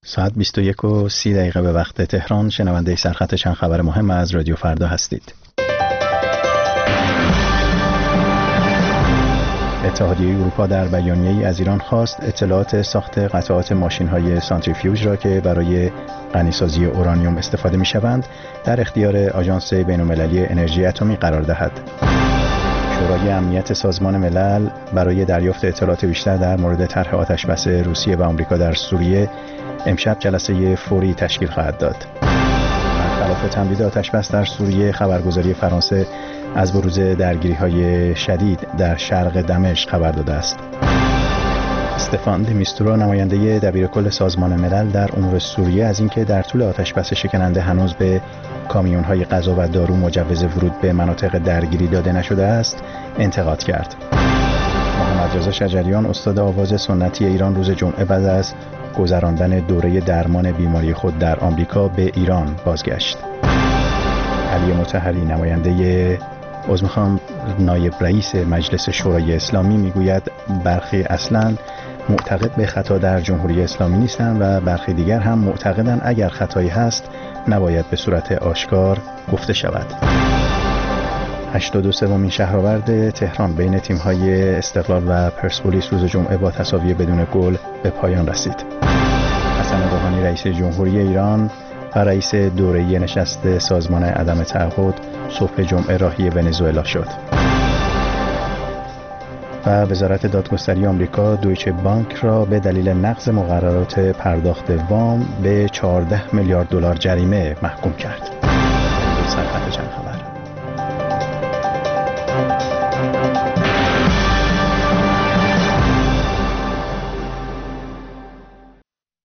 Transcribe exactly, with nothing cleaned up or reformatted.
ساعت بیست و یک و سی دقیقه به وقت تهران. شنونده سرخط چند خبر مهم از رادیو فردا هستید. اتحادیه اروپا در بیانیه‌ای از ایران خواست اطلاعات ساخت قطعات ماشین‌های سانتریفیوژ را که برای غنیسازی اورانیوم استفاده می‌شوند در اختیار آژانس بین‌المللی انرژی اتمی قرار دهد. شورای امنیت سازمان ملل برای دریافت اطلاعات بیشتر در مورد طرح آتش‌بس روسیه و آمریکا در سوریه امشب جلسه فوری تشکیل خواهد داد. برخلاف تمدید آتش‌بس در سوریه، خبرگزاری فرانسه از بروز درگیری‌های شدید در شرق دمشق خبر داده است. استفان د میستورا، نماینده دبیرکل سازمان ملل در امور سوریه، از اینکه در طول آتش‌بس شکننده هنوز به کامیون‌های غذا و دارو مجوز ورود به مناطق درگیری داده نشده است، انتقاد کرد. محمد رضا شجریان، استاد آواز سنتی ایران، روز جمعه بعد از گذراندن دوره درمان بیماری خود در آمریکا به ایران بازگشت. علی مطهری، نماینده عضو میخوام نایب رئیس مجلس شورای اسلامی، میگوید برخی اصلاً معتقد به خطا در جمهوری اسلامی نیستند و برخی دیگر هم معتقدند اگر خطایی هست نباید به صورت آشکار گفته شود. هشتاد و سومین شهرآورد تهران بین تیم‌های استقلال و پرسپولیس روز جمعه با تساوی بدون گل به پایان رسید. حسن روحانی، رئیس جمهوری ایران و رئیس دوره‌ای نشست سازمان عدم تعهد، صبح جمعه راهی ونزوئلا شد. و وزارت دادگستری آمریکا دویچه بانک را به دلیل نقض مقررات پرداخت وام به چهارده میلیارد دلار جریمه محکوم کرد.